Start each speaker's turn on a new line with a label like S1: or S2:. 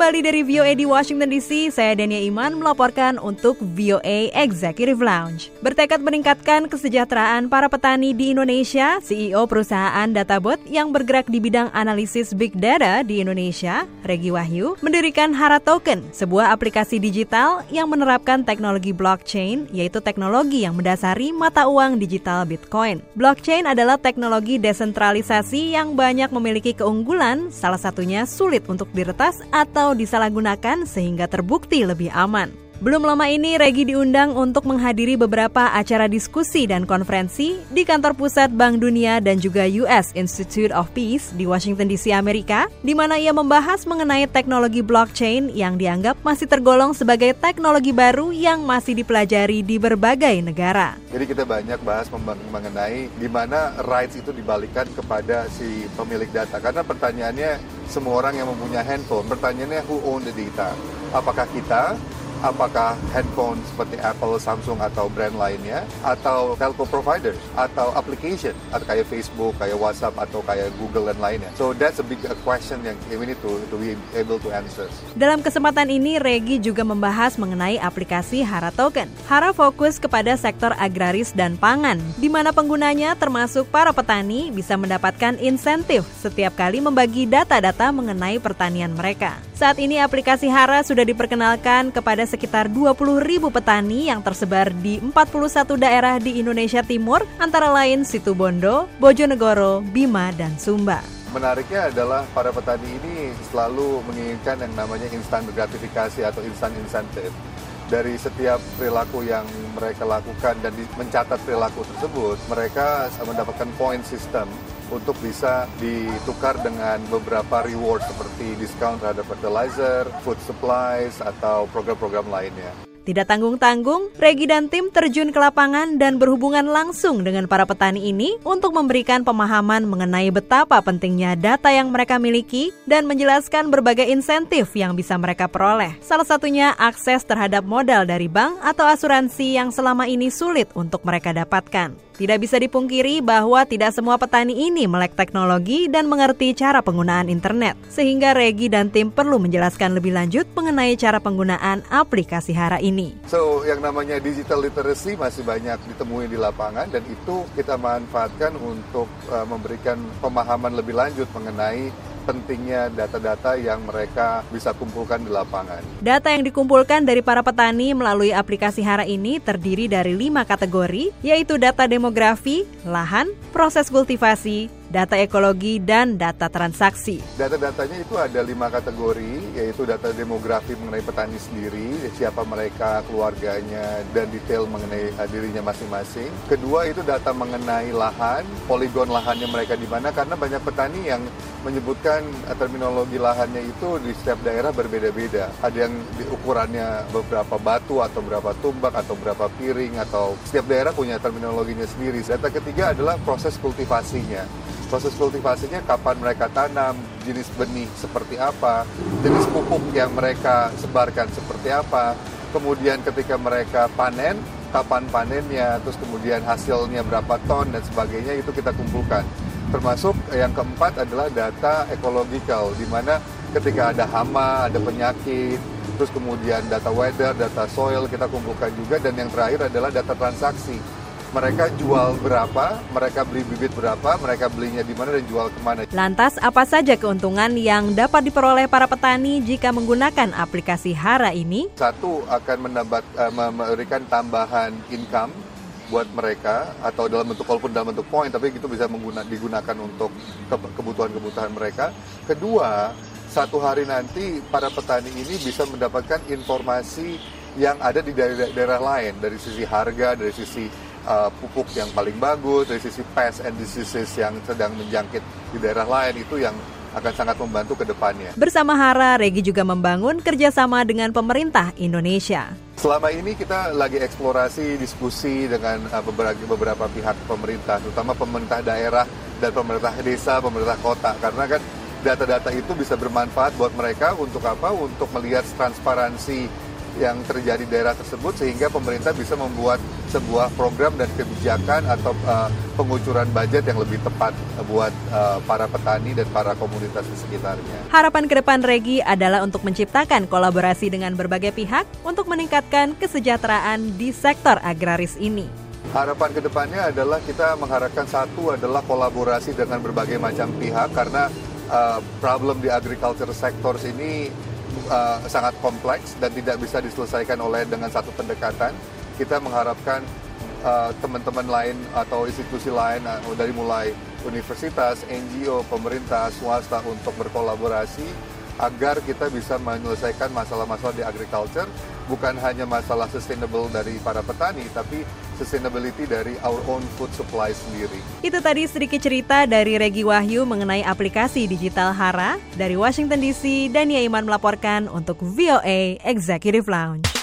S1: Kembali dari VOA di Washington DC, saya Dania Iman melaporkan untuk VOA Executive Lounge. Bertekad meningkatkan kesejahteraan para petani di Indonesia, CEO perusahaan Databot yang bergerak di bidang analisis Big Data di Indonesia, Regi Wahyu, mendirikan Hara Token, sebuah aplikasi digital yang menerapkan teknologi blockchain, yaitu teknologi yang mendasari mata uang digital Bitcoin. Blockchain adalah teknologi desentralisasi yang banyak memiliki keunggulan, salah satunya sulit untuk diretas atau disalahgunakan sehingga terbukti lebih aman. Belum lama ini, Regi diundang untuk menghadiri beberapa acara diskusi dan konferensi di kantor pusat Bank Dunia dan juga US Institute of Peace di Washington DC, Amerika, di mana ia membahas mengenai teknologi blockchain yang dianggap masih tergolong sebagai teknologi baru yang masih dipelajari di berbagai negara.
S2: Jadi kita banyak bahas mengenai di mana rights itu dibalikan kepada si pemilik data. Karena pertanyaannya, semua orang yang mempunyai handphone, pertanyaannya who own the data? Apakah kita? Apakah handphone seperti Apple, Samsung, atau brand lainnya, atau telco providers, atau application, atau kayak Facebook, kayak WhatsApp, atau kayak Google dan lainnya. So that's a big question yang we need to be able to answer.
S1: Dalam kesempatan ini, Regi juga membahas mengenai aplikasi Hara Token. Hara fokus kepada sektor agraris dan pangan, di mana penggunanya termasuk para petani bisa mendapatkan insentif setiap kali membagi data-data mengenai pertanian mereka. Saat ini aplikasi Hara sudah diperkenalkan kepada sekitar 20.000 petani yang tersebar di 41 daerah di Indonesia Timur, antara lain Situbondo, Bojonegoro, Bima, dan Sumba.
S2: Menariknya adalah para petani ini selalu menginginkan yang namanya instant gratifikasi atau instant incentive. Dari setiap perilaku yang mereka lakukan dan mencatat perilaku tersebut, mereka mendapatkan point system untuk bisa ditukar dengan beberapa reward seperti diskon terhadap fertilizer, food supplies, atau program-program lainnya.
S1: Tidak tanggung-tanggung, Regi dan tim terjun ke lapangan dan berhubungan langsung dengan para petani ini untuk memberikan pemahaman mengenai betapa pentingnya data yang mereka miliki dan menjelaskan berbagai insentif yang bisa mereka peroleh. Salah satunya akses terhadap modal dari bank atau asuransi yang selama ini sulit untuk mereka dapatkan. Tidak bisa dipungkiri bahwa tidak semua petani ini melek teknologi dan mengerti cara penggunaan internet, sehingga Regi dan tim perlu menjelaskan lebih lanjut mengenai cara penggunaan aplikasi Hara ini.
S2: So, yang namanya digital literacy masih banyak ditemui di lapangan dan itu kita manfaatkan untuk memberikan pemahaman lebih lanjut mengenai pentingnya data-data yang mereka bisa kumpulkan di lapangan.
S1: Data yang dikumpulkan dari para petani melalui aplikasi Hara ini terdiri dari 5 kategori, yaitu data demografi, lahan, proses kultivasi, data ekologi, dan data transaksi.
S2: Data-datanya itu ada 5 kategori, yaitu data demografi mengenai petani sendiri, siapa mereka, keluarganya, dan detail mengenai dirinya masing-masing. Kedua itu data mengenai lahan, poligon lahannya mereka di mana, karena banyak petani yang menyebutkan terminologi lahannya itu di setiap daerah berbeda-beda. Ada yang ukurannya beberapa batu, atau berapa tumbak, atau berapa piring, atau setiap daerah punya terminologinya sendiri. Data ketiga adalah proses kultivasinya. Proses kultivasinya kapan mereka tanam, jenis benih seperti apa, jenis pupuk yang mereka sebarkan seperti apa, kemudian ketika mereka panen, kapan panennya, terus kemudian hasilnya berapa ton dan sebagainya, itu kita kumpulkan. Termasuk yang keempat adalah data ekologikal, di mana ketika ada hama, ada penyakit, terus kemudian data weather, data soil kita kumpulkan juga, dan yang terakhir adalah data transaksi. Mereka jual berapa, mereka beli bibit berapa, mereka belinya di mana dan jual kemana.
S1: Lantas, apa saja keuntungan yang dapat diperoleh para petani jika menggunakan aplikasi Hara ini?
S2: Satu, akan memberikan tambahan income buat mereka, atau walaupun dalam bentuk poin, tapi itu bisa digunakan untuk kebutuhan-kebutuhan mereka. Kedua, satu hari nanti para petani ini bisa mendapatkan informasi yang ada di daerah lain, dari sisi harga, dari sisi pupuk yang paling bagus, dari sisi pest and diseases yang sedang menjangkit di daerah lain, itu yang akan sangat membantu ke depannya.
S1: Bersama Hara, Regi juga membangun kerjasama dengan pemerintah Indonesia.
S2: Selama ini kita lagi eksplorasi, diskusi dengan beberapa pihak pemerintah, terutama pemerintah daerah dan pemerintah desa, pemerintah kota, karena kan data-data itu bisa bermanfaat buat mereka untuk apa? Untuk melihat transparansi yang terjadi di daerah tersebut sehingga pemerintah bisa membuat sebuah program dan kebijakan atau pengucuran budget yang lebih tepat buat para petani dan para komunitas di sekitarnya.
S1: Harapan ke depan Regi adalah untuk menciptakan kolaborasi dengan berbagai pihak untuk meningkatkan kesejahteraan di sektor agraris ini.
S2: Harapan kedepannya adalah kita mengharapkan satu adalah kolaborasi dengan berbagai macam pihak karena problem di agriculture sectors ini sangat kompleks dan tidak bisa diselesaikan dengan satu pendekatan. Kita mengharapkan teman-teman lain atau institusi lain dari mulai universitas, NGO, pemerintah, swasta untuk berkolaborasi agar kita bisa menyelesaikan masalah-masalah di agriculture, bukan hanya masalah sustainable dari para petani, tapi sustainability dari our own food supply sendiri.
S1: Itu tadi sedikit cerita dari Regi Wahyu mengenai aplikasi digital Hara. Dari Washington DC, Dania Iman melaporkan untuk VOA Executive Lounge.